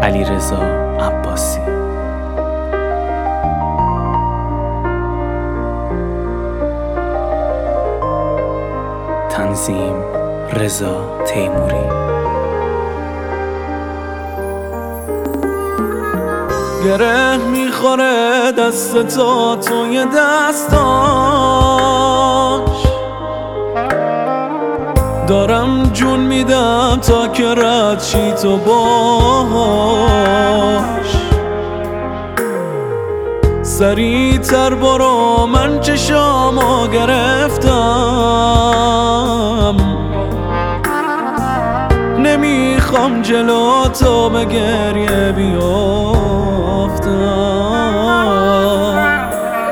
علیرضا عباسی. تنظیم رضا تیموری. گره میخوره دست تا توی دستاش، دارم جون میدم تا که رد شی تو باش. سریع تر برو من چشامو گرفتم، نمیخوام جلو تو به گریه بیافتم.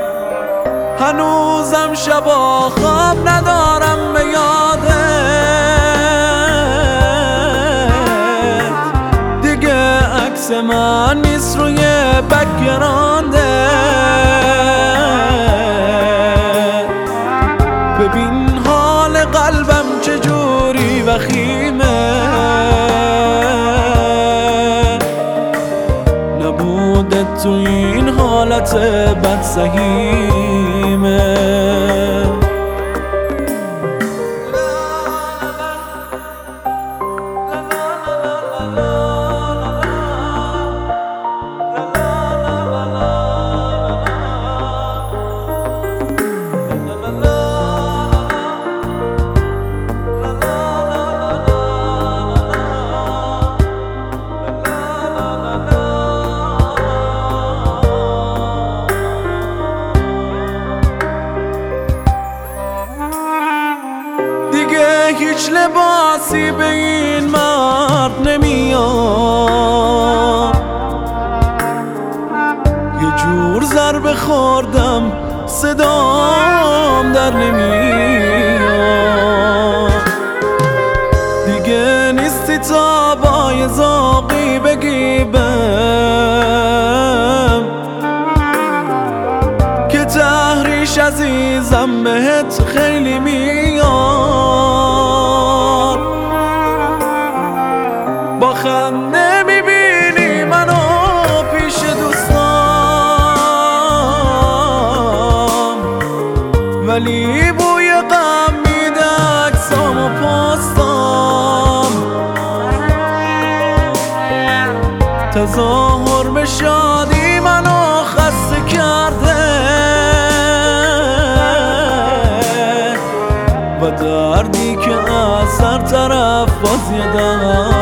هنوزم شبا خواب ندارم به یادت، دیگه عکس من نیست روی بک‌گراندت. ببین حال قلبم چجوری وخیمه، نبودت تو این حالت بد سهیمه. هیچ لباسی به این مرد نمیاد، یه جور ضربه خوردم صدام در نمیاد. دیگه نیستی تا با یه زاقی بگی بهم که تحریش عزیزم بهت خیلی میاد. با خنده میبینی منو پیش دوستام، ولی بوی غم میده عکسام و پستام. تظاهر به شادی منو خسته کرده و دردی که از هر طرف باز یه